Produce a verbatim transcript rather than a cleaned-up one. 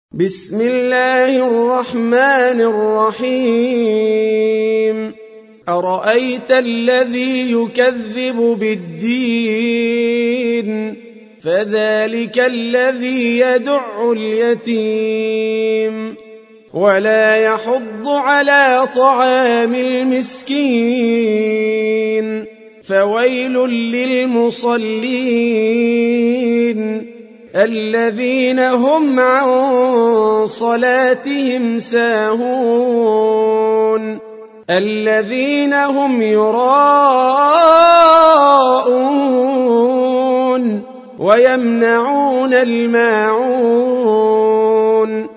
بسم الله الرحمن الرحيم أرأيت الذي يكذب بالدين فذلك الذي يدع اليتيم ولا يحض على طعام المسكين فويل للمصلين الذين هم عن صلاتهم ساهون الذين هم يراءون ويمنعون الماعون